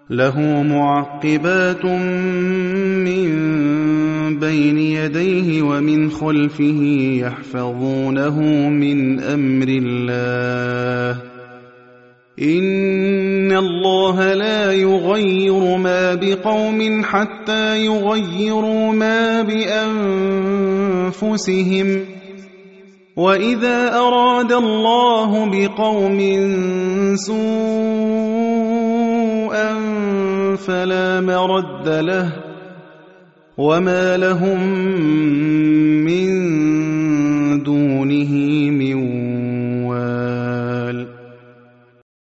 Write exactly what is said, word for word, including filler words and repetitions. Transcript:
له معقبات من بين يديه ومن خلفه يحفظونه من أمر الله إن الله لا يغير ما بقوم حتى يغيروا ما بأنفسهم وإذا أراد الله بقوم سوءا فلا مرد له وما لهم من دونه من